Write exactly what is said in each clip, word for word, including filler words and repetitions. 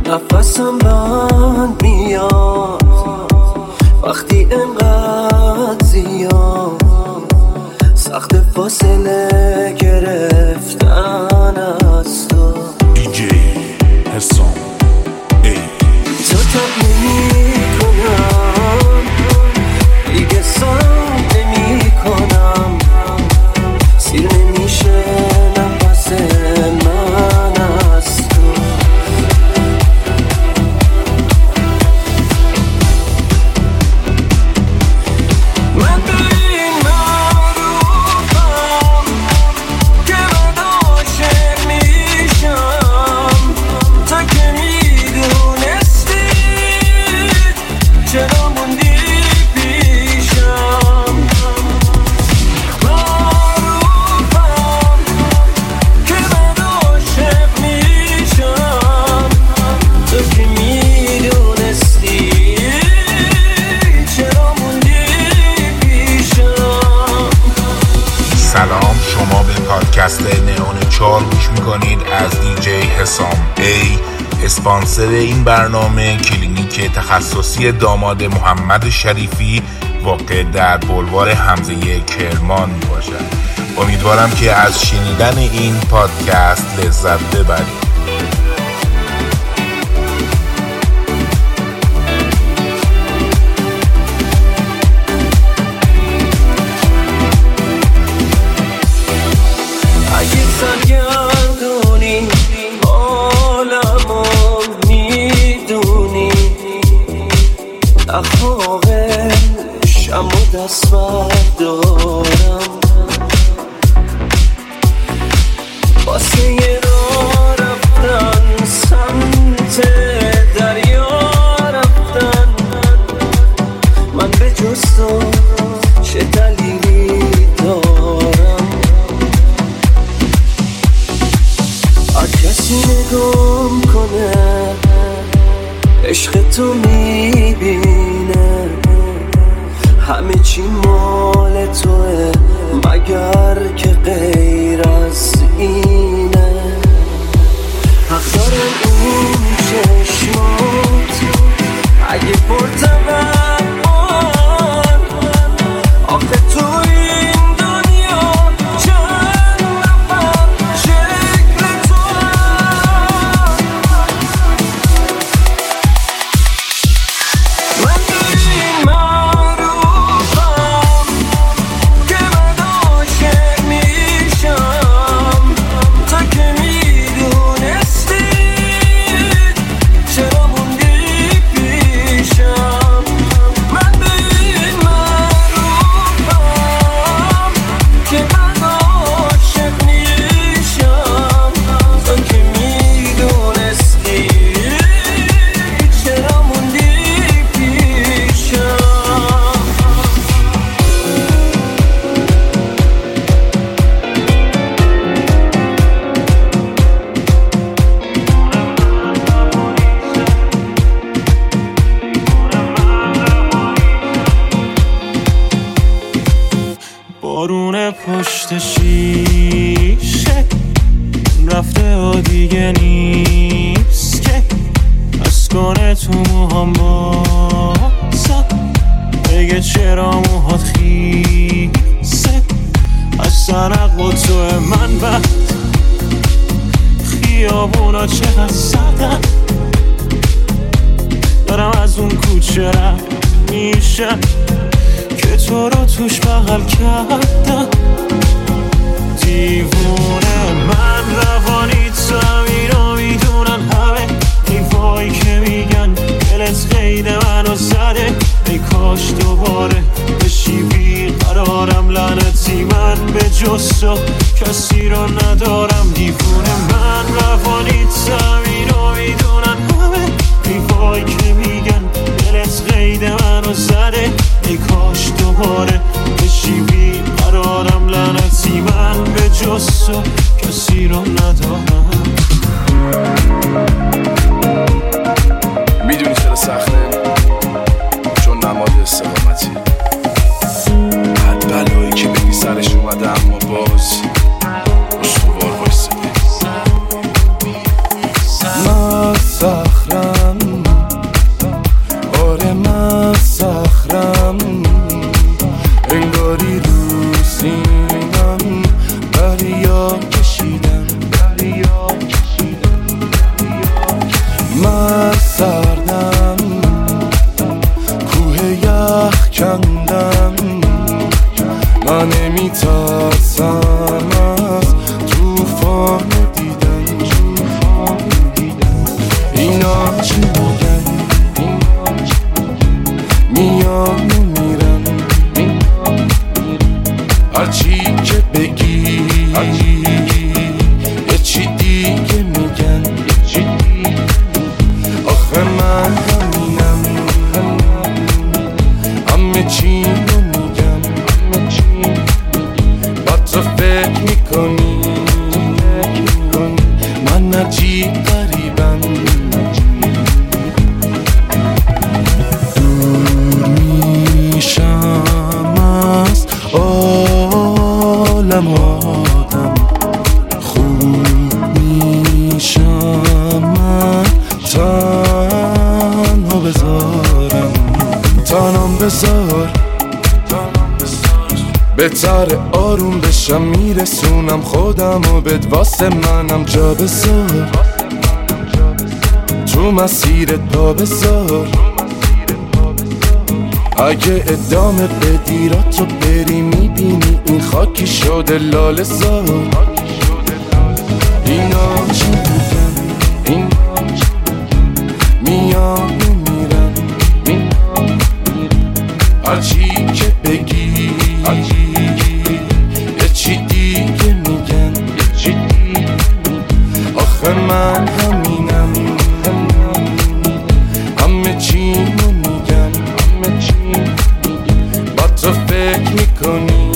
نفسم بند میاد وقتی انقدر زیاد سخت فاصله گرفتن از تو. دیجی حسام ای تو تب نمی کنم دیگه سام نمی کنم سیر نمیشه نفس من از تو. من به این معروفم که من عاشق میشم تا که میدونستی چرا موندی پیشم. معروفم که من عاشق میشم تا که میدونستی چرا موندی پیشم. سلام، شما به پادکست نئون چهار گوش میکنید از دیجی حسام ای. اسپانسر این برنامه کلینیک تخصصی داماد محمد شریفی واقع در بلوار حمزه کرمان می باشد. امیدوارم که از شنیدن این پادکست لذت ببرید. اگه سرگردونی حالمو میدونی نخواهشم و دست بردارم واسه یه راه رفتن سمت دریا رفتن. من به جز تو چه دلیلی دارم؟ هر کسی نگام کنه عشق تو میبینه همه چی مال توه مگر که غیر از اینه. حق دارم اون چشمات اگه پرتبن آخه تو این دنیا چند نفر شکل تو. من به این معروفم که من عاشق میشم تا که میدونستی چرا موندی پیشم. من به این معروفم که من عاشق میشم تا که میدونستی چرا موندی پیشم. بارون پشت شیشه رفته و دیگه نیست که از کنه تو موهام بازم بگه چرا موهات خیسه. از سرق و تو من بعد خیابونا چقدر سردن دارم از اون کوچه رد میشم که تو رو توش بغل کردم. دیوونه من روانی تو همینو میدونن همه دیوایی که میگن دلت قید منو زده. ای کاش دوباره بشی بیقرارم لعنتی من به جز تو کسی رو ندارم. دیوونه من روانی تو همینو میدونن همه دیوایی که میگن دلت قید منو زده. ای کاش دوباره بشی بیقرارم لعنتی من به جز تو کسی رو ندارم. میدونی چرا سخته؟ چون نماد استقامتی بد بلایی که بگی سرش اومده اما باز استوار وایسته. من صخرم چی میگن میان و میرن هرچی که بگی یه چی دیگه میگن آخه من همینم همه چی رو میگم با تو فکر میکنی من عجیب غریبم دور میشم از عالم آدم خوب میشم من تنها بذارم تنام بذار بهتر آروم بشم میرسونم خودم و بد واسه منم جا بذار تو مسیرت پا بذار اگه ادامه بدی را تو بری میبینی این خاکی شده لاله زار اینا چی میگن این میان و میرن هرچی که بگی یه چی دیگه میگن آخه من همینم همه چی رو میگن با تو فکر میکنی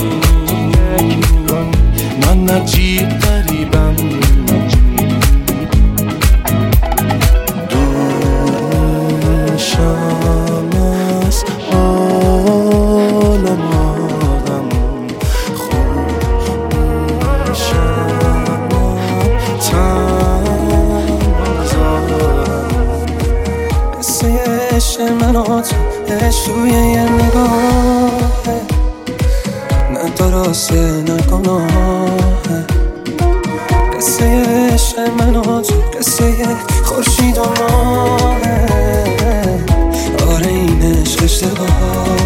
من عجیب غریبم دور میشم از عالم آدم خوب میشم تنها قصه عشق من و تو عشق روی یه نگاهه نه درسته نه گناهه قصه عشق من و تو قصه خورشید و ماهه آره این عشق اشتباهه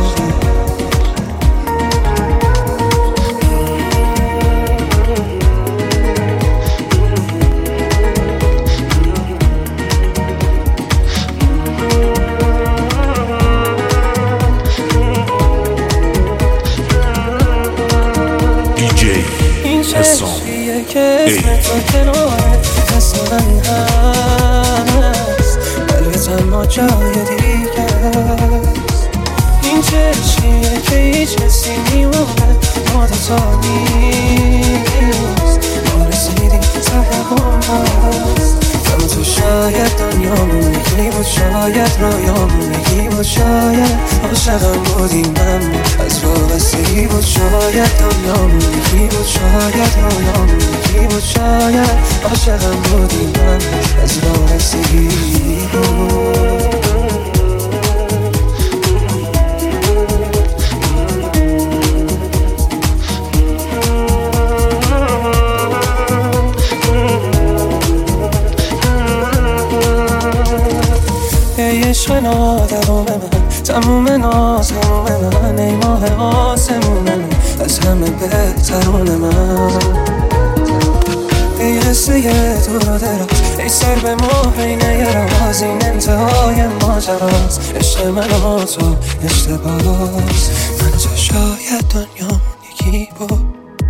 حسام که اسم تو کناره اسم من هست قلبت اما جای دیگه است این چشمیه که هیچ کسی میمونه ما دوتا نیست ما رسیدیم ته هم هست اما تو شاید دنیامون یکی بود شاید رویامون یکی بود شاید عاشقم بودی من از وابستگی بود شاید دنیامون یکی بود شاید رویامون یکی بود شاید عاشقم بودی من از وابستگی بود عشق نادرام من تموم ناز هموم من ای ماه آسمون من از همه بهترون من ای قصه تو را دراز ای سر به مهرینه راز این انتهای ماجراست عشق من و تو اشتباهست من تو شاید دنیام یکی بود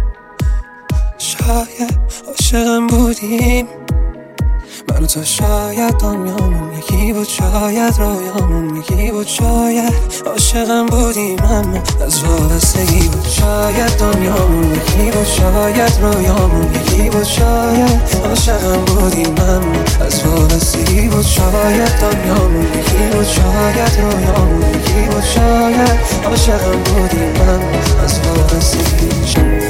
شاید عاشقم بودیم من تو شاید دنیامون یکی بود شاید رویامون یکی بود شاید عاشقم بودیم اما از وابستگی بود شاید دنیامون یکی بود شاید رویامون یکی بود شاید عاشقم بودیم اما از وابستگی بود شاید دنیامون یکی بود شاید رویامون یکی بود شاید عاشقم بودیم اما از وابستگی بود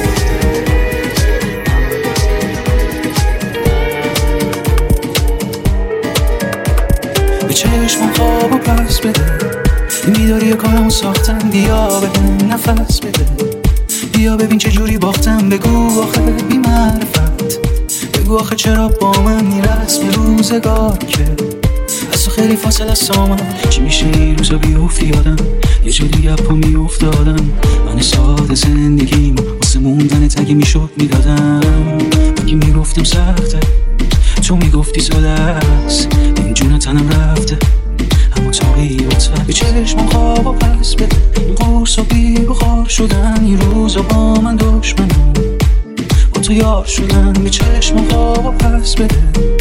چشمم خوابو پس بده این بیداری کارمو ساختم بیا ببین نفس بده بیا ببین چه جوری باختم بگو آخه بی معرفت بگو آخه چرا با من میرسم روزگار که از تو خیلی فاصله است آمد چی میشه این روزا بیفتی یادم یه جا دیگه پا میافتادم من ساده زندگیم واسه موندن تگه میشد میدادم اگه میگفتم سخته تو میگفتی ساده است این جون تنم رفته، اما تا قیبتر به چشم خواب و پس بده. این قرص و بی بخار شدن این روزا با من دشمنم، با تو یار شدن به چشم خواب و پس بده.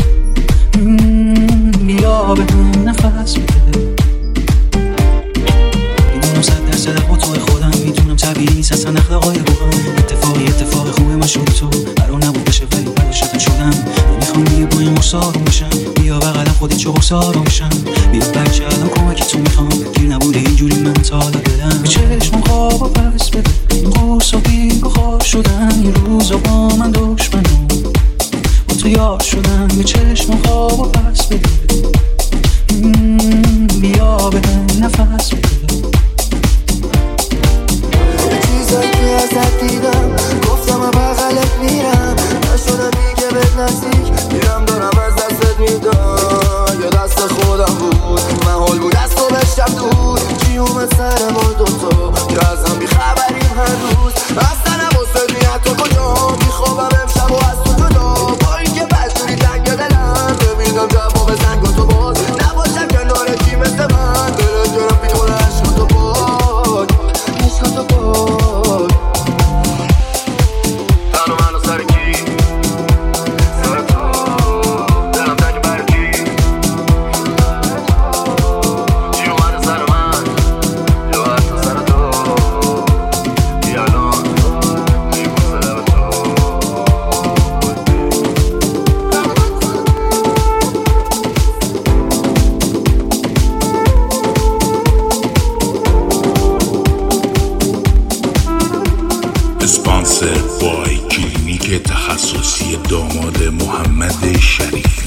بیا به هم نفس بده. میدونم صد درصد با تو خودم، میدونم طبیعی نیست اصلا اخلاقای بودم. اتفاقی اتفاق خوبه من شد تو قرار نبود بشه ولی بعدشتن شدم. نمیخوام دیگه با این قرص آروم بشم، بیا بغلم خودت چه قرص آروم بشم. بیا بچه الان کمکی تو میخوام، گیر نبوده اینجوری من تا حالا دلم. به چشم خواب و پس بده. این قرص و بی بخار شدن این روزا با من دشمنم، با تو یار شدن به چشم خواب و پس بده. بیا به هم نفس بده. چیزایی که ازت دیدم گفتم و بغلت میرم، نشدم دیگه بهت نزدیک میرم، دارم از دستت میدم. یا دست خودم بود محال بود از تو بشتم دور، چی اومد سرم و دوتا که از هم بیخبریم هر روز. اصلا نباست میاد تو کجا میخوابم امشب و از تو جدا، با این که بشوری تنگ دلم نمیدم جواب زنگ و تو باز نباشم کنارتی مثل من. دلت گرم بیمونه عشق تو پاک، عشق تو پاک. تنو منو سر کی سر تو، دلم تنگ بر کی چی اومده سر من یا حتی سر تو. بیا الان میبوسه لب تو. اسپانسر بای کلینیک تخصصی داماد محمد شریفی.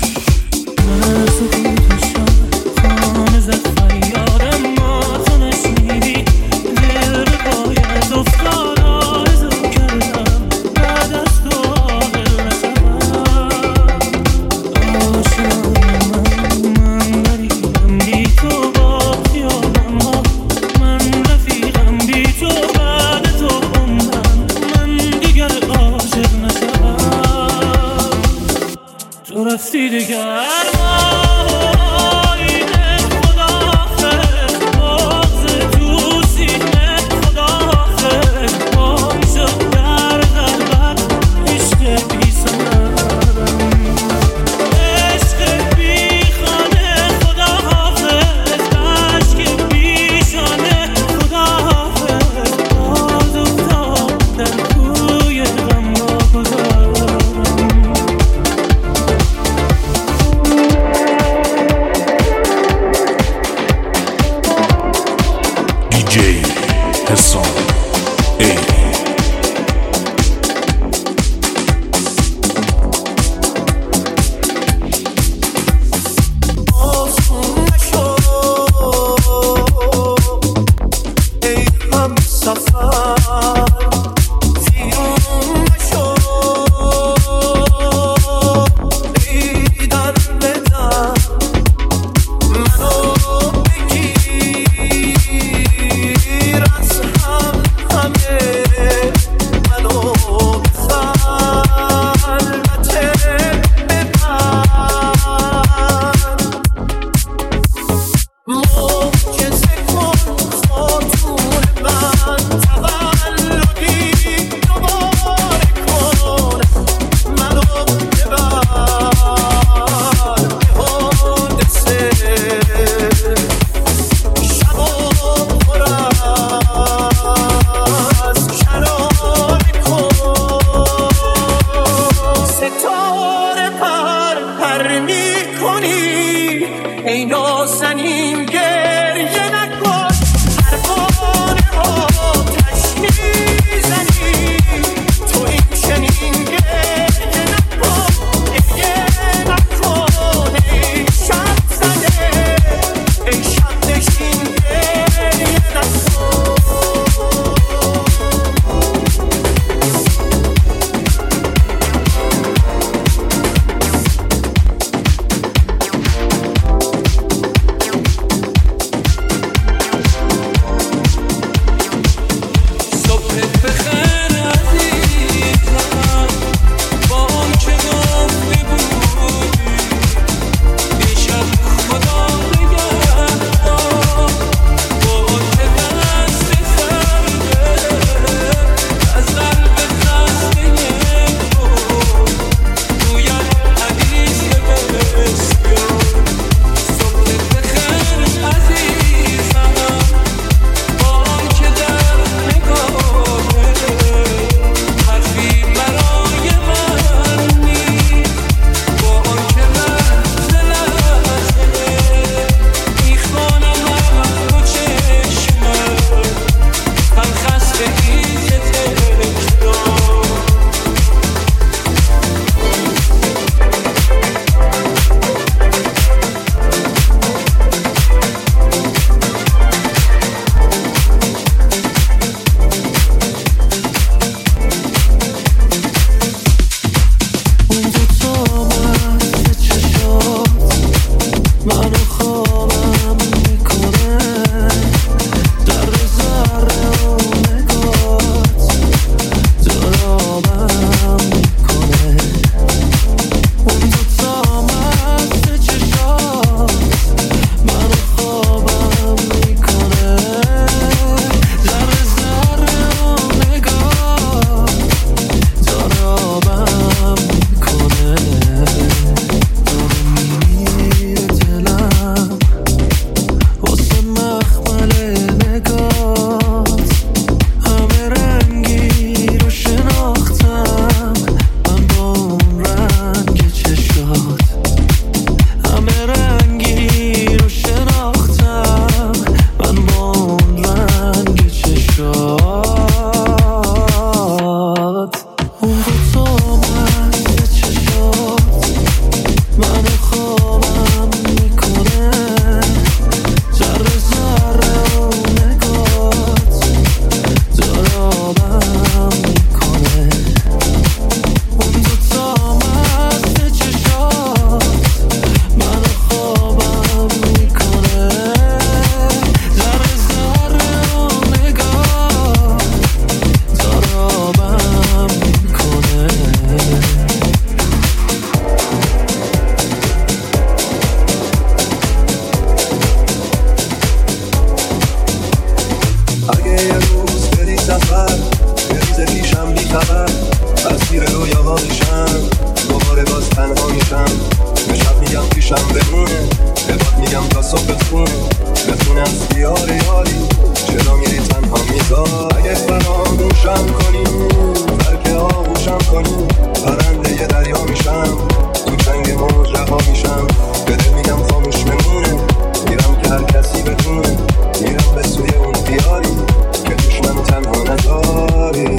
دستم بمونه بهت میگم تا صبح خونه بخونم دیار یاری چرا میری تنها میذار اگه فراموشم کنی ترک آغوشم کنی پرنده یه دریا میشم تو چنگ موجه ها میشم به دل میگم خاموش بمونه میرم که هر کسی بدونه میرم به سوی اون دیاری که توش منو تنها نداری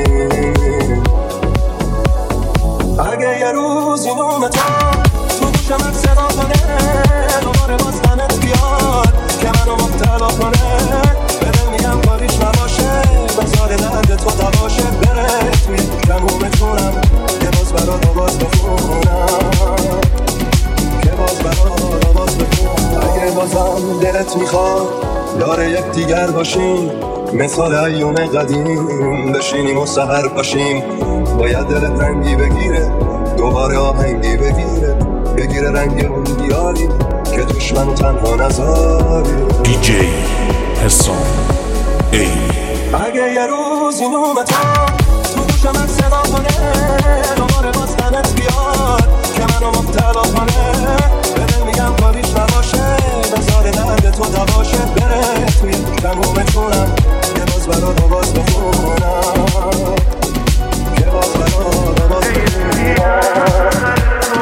اگه یه روز یوم تا تو گوشمت صدا کنه دوباره باز غمت بیاد که منو مبتلا کنه به دل میگم کاریش نباشه بذار درد تو دواشه بره توی تمومتونم که باز برات آواز بخونم که باز برات آواز بخونم اگه بازم دلت میخواد یار یک دیگر باشیم مثال ایوم قدیم بشینیم و سهر باشیم باید دلت رنگی بگیره دوباره آهنگی بگیره بگیره رنگ اون دیاری که توش منو تنها نذاری دی جی حسام ای اگه یه روز این اومتا تو گوشمت صدا کنه دوباره باز غمت بیاد که منو مبتلا کنه به دل میگم کاریش نباشه بذار درد تو دواشه بره توی تمومتونم که باز برات آواز بخونم که باز برات آواز بخونم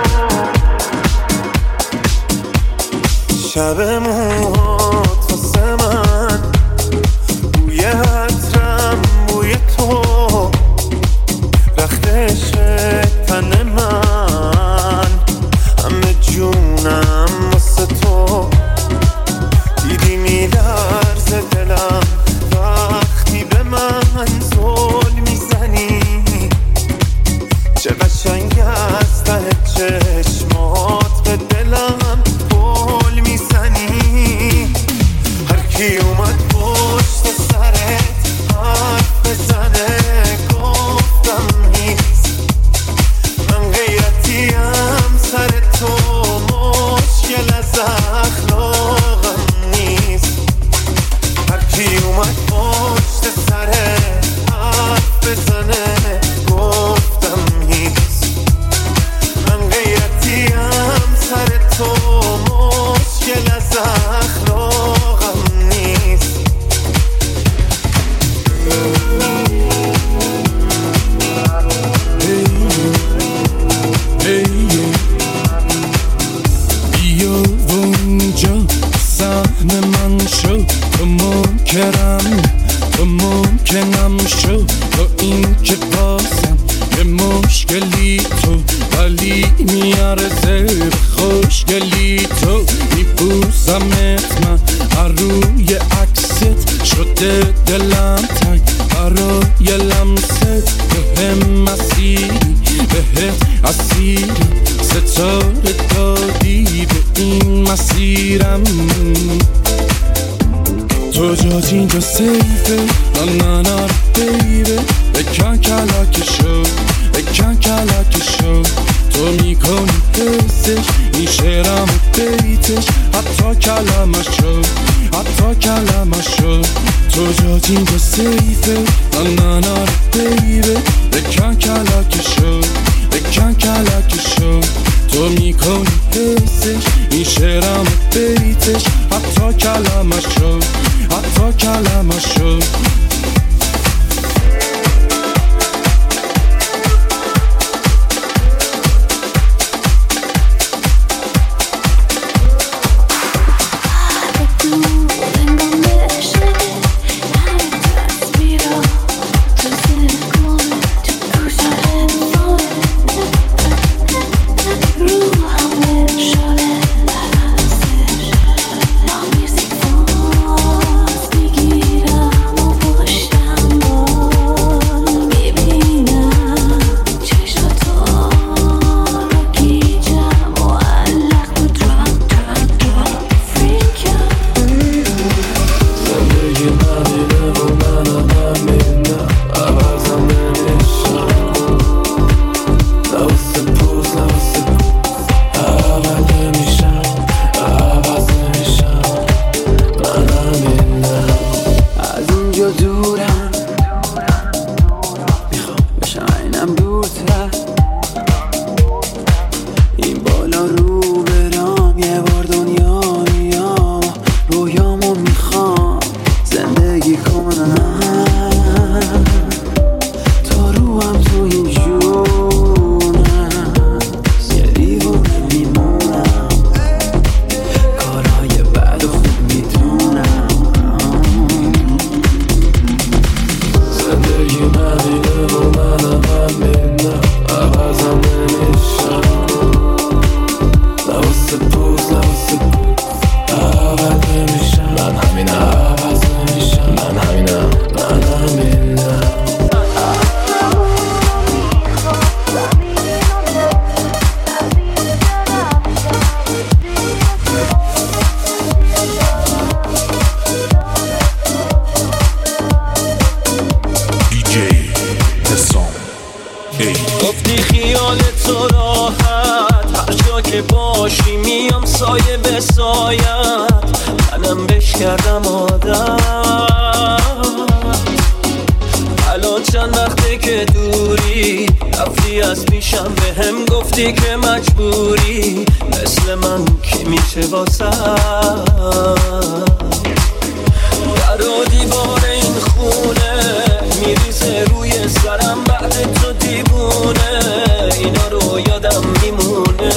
شب موهات واسه من بوی عطرم بوی تو رختش تن من همه جونم واسه تو دیدی میلرزه دلم وقتی به من زل میزنی چه قشنگ از ته چشمات به دلم گل میزنی هر کی اومد پشت سرت حرف بزنه گفتم نیست من غیرتیم سر تو مشکل از اخلاقم نیست هر کی اومد پشت سرت حرف بزنه گفتم نیست من غیرتیم سر تو مشکل از اخلاقم نیست بیا اونجا سحن من شو تو منکرم تو ممکنم شو تو این که بازم یه مشکلی تو ولی میارزه خوشگلی تو میپوزمت من هر روی عکست شده دلم تنگ برای لمست به هم مسیری به هم اسیری ستاره دادی به این مسیرم تو جاج اینجا سیفه نه نه نه بیبه بکن کلک شو بکن کلک شو تو میکنی حسش این شعرم بیتش حتی کلمش شو حتی کلمش شو تو جاج اینجا سیفه نه نه نه بیبه بکن کلک شو بکن کلک شو تو میکنی حسش این شعرم بیتش حتی کلمش شو حتی کلمش شو میگیرم و همینم من همینم من همینم گفتی خیال تو راحت هر جا که باشی میام سایه به سایت منم بش کردم عادت الان چند وقته که دوری رفتی از پیشم به هم گفتی که مجبوری مثل من کی میشه واسه در و دیوار این خونه میریزه روی سرم بعد تو دیوونه اینا رو یادم میمونه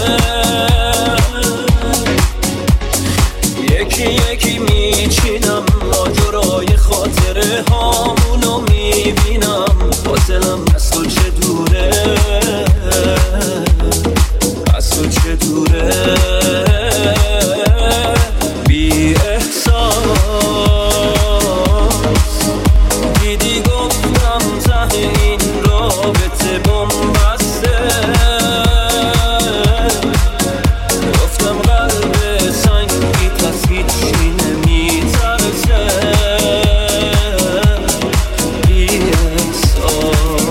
یکی یکی میچینم ماجرای خاطره هامونو میبینم با دلم از تو چه دوره از تو چه دوره بی احساس دیدی گفتم ته این رابطه بومبسته گفتم قلب سنگی پس هیچی نمیترسه بی احساس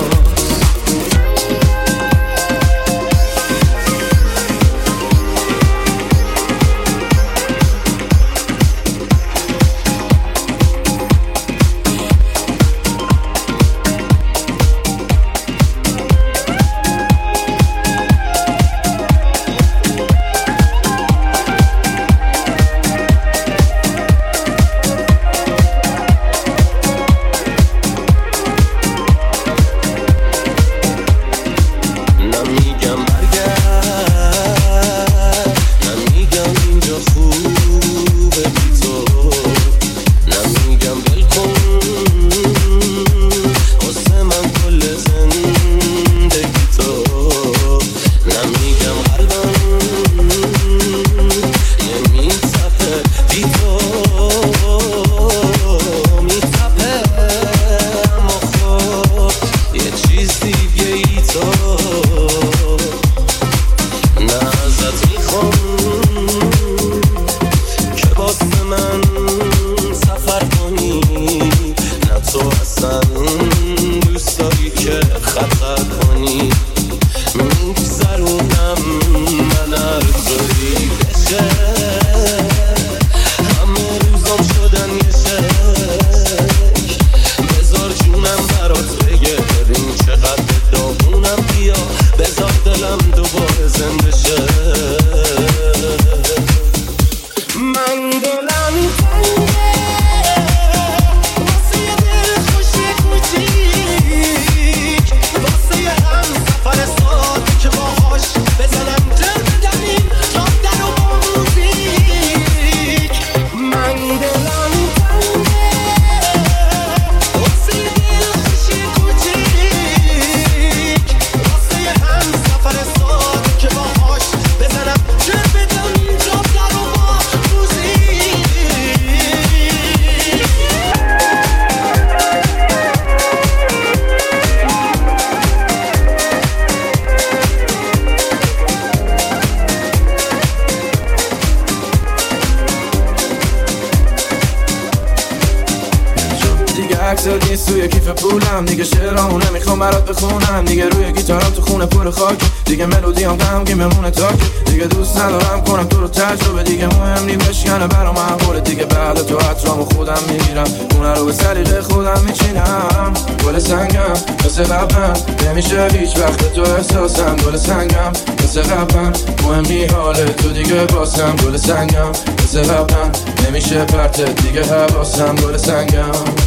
عکست نیست توی کیف پولم دیگه شعرامو نمیخوام برات بخونم دیگه روی گیتارم تو خونه پر خاک دیگه ملودیام غمگین بمونه تاک دیگه دوست ندارم کنم تو رو تجربه دیگه مهم نی بشکنه برام معقوله دیگه بعد تو عطرامو خودم میگیرم خونه رو به سلیقه خودم میچینم گل سنگم مثل قبلم نمیشه هیچ وقت تو احساسم گل سنگم مثل قبلم مهم نی حال تو دیگه باسم گل سنگم مثل قبلم نمیشه پرتت دیگه حواسم گل سنگم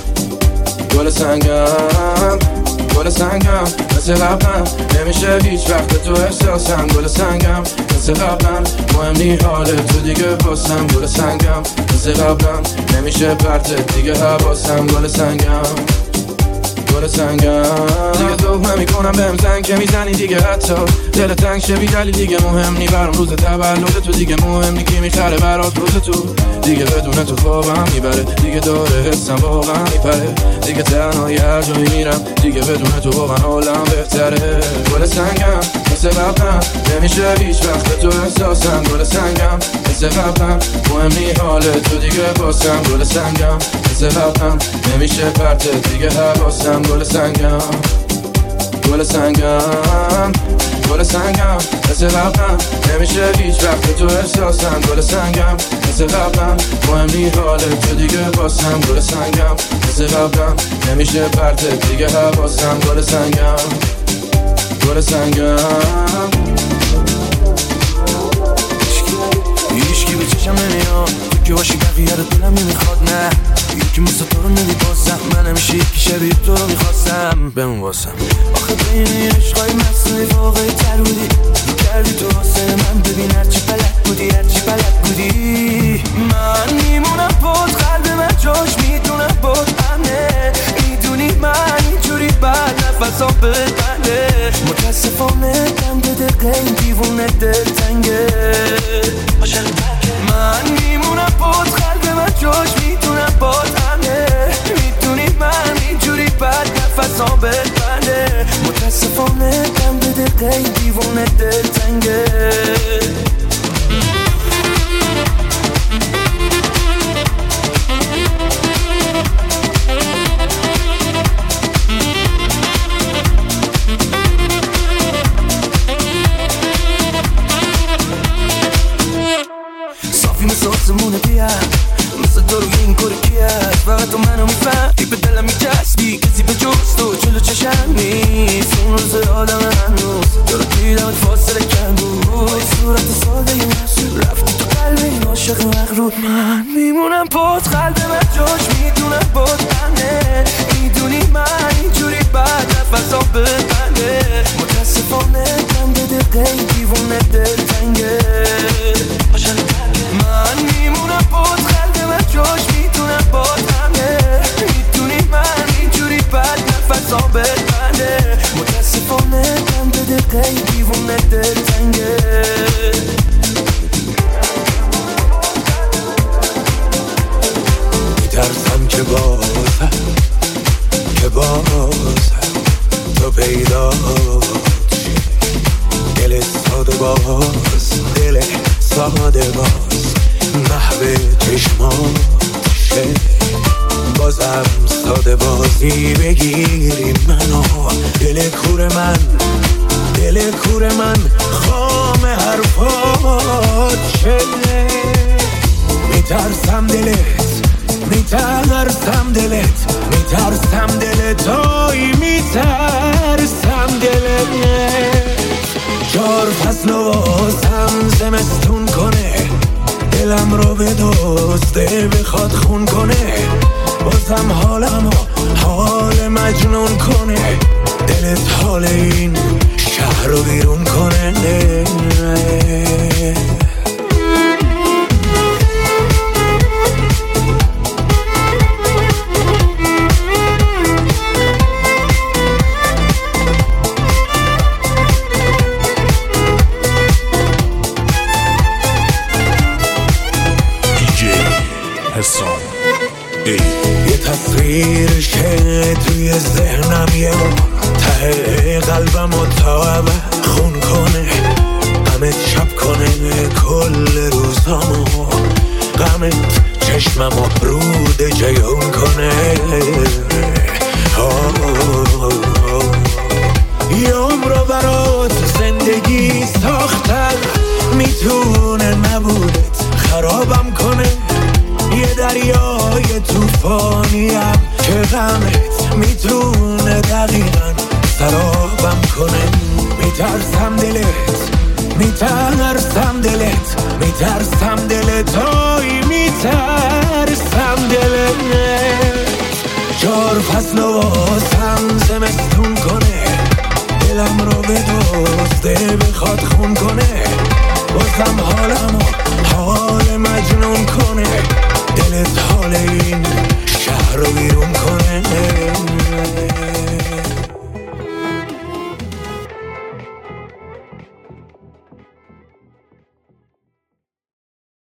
گل سنگم گل سنگم مثل قبلم نمیشه هیچ وقت تو احساسم گل سنگم مثل قبلم مهم نی حال تو دیگه باسم گل سنگم مثل قبلم نمیشه پرتت دیگه حواسم گل سنگم گل سنگم دیگه ذوق نمیکنم بهم زنگ که میزنی دیگه حتی دل تنگ شه بی دلیل دیگه مهم نی برام روز تولد تو دیگه مهم نی کی میخره برات روز تو دیگه بدون تو خوابم میبره دیگه داره حسم واقعا میپره دیگه تنهایی هر جایی میرم دیگه بدون تو واقعا حالم بهتره گل سنگم مثل قبلم نمیشه هیچ وقت تو احساسم گل سنگم مثل قبلم مهم نی حال تو دیگه باسم گل سنگم مثل قبلم نمیشه پرت دیگه حواسم گل سنگم گل سنگم گل سنگم مثل قبلم نمیشه هیچ وقت تو احساسم گل سنگم مثل قبلم مهم نی حال تو دیگه باسم گل سنگم مثل قبلم نمیشه پرت دیگه حواسم گل سنگم گل سنگم هیچکی به چشم نمیاد تو که باشی بقیه رو دلم نمیخواد نه یکی مثل تو رو نمیباسم من همیشه یکی شبیه تو رو میخواستم بمون واسم آخه بین این عشقای مصنوعی واقعی تر بودی کردی تو واسه من ببین هرچی بلد بودی هرچی بلد بودی من میمونم بود قلب من جاش میدونم بود امنه میدونی من اینجوری بعد نفسام ببنده متاسفانه دم به دقیقه این دیوونه دلتنگه من میمونم بود قلب من جاش میدونم بود امنه میدونی من اینجوری بعد نفسام ببنده متاسفانه دم به دقیقه این دیوونه دلتنگه آسمونه بیاد مثل تو روی این کار کیاد فقط تو منو میفهمی به دلم میچسبی کسی به جز تو جلو چشم نیست اون روز آدم هنوز تو رو دیدمت فاصله کم بود صورت ساده یه محصول رفتی تو قلب این عاشق مغرور من میمونم پاد قلب من جاش میدونم باد بنده میدونی من اینجوری بعد نفسام ببنده متاسفانه دم به دقیقه این دیوونه دلتنگه من میمونم بود قلب من جاش میتونم بادمه میدونی من اینجوری بد نفسام ببنده متاسفانه دم به دقیقه دیوونه دلتنگه میترسم که بازم که بازم تو پیدا دل ساده باز دل ساده باز محو چشمات شه بازم ساده بازی بگیری منو دل کور من دل کور من خام حرفات شه میترسم دلت میترسم دلت میترسم دلت آی میترسم دلت چار فصل و واسم زمستون کنه دلم رو به دوسته بخواد خون کنه بازم حالم و حال مجنون کنه دلت حال این شهر رو بیرون کنه یه تصویرشه توی ذهنم یه ته قلبم و تا خون کنه غمت شب کنه کل روزامو غمت چشممو رود جیون کنه یه عمر برات زندگی ساختن میتونه نبودت خرابم کنه یه دریای توفانیم که غمت میتونه دقیقا سرابم کنه میترسم دلت میترسم دلت میترسم دلت آی میترسم دلت چار فصل و واسم زمستون کنه دلم رو به دوسته بخواد خون کنه بازم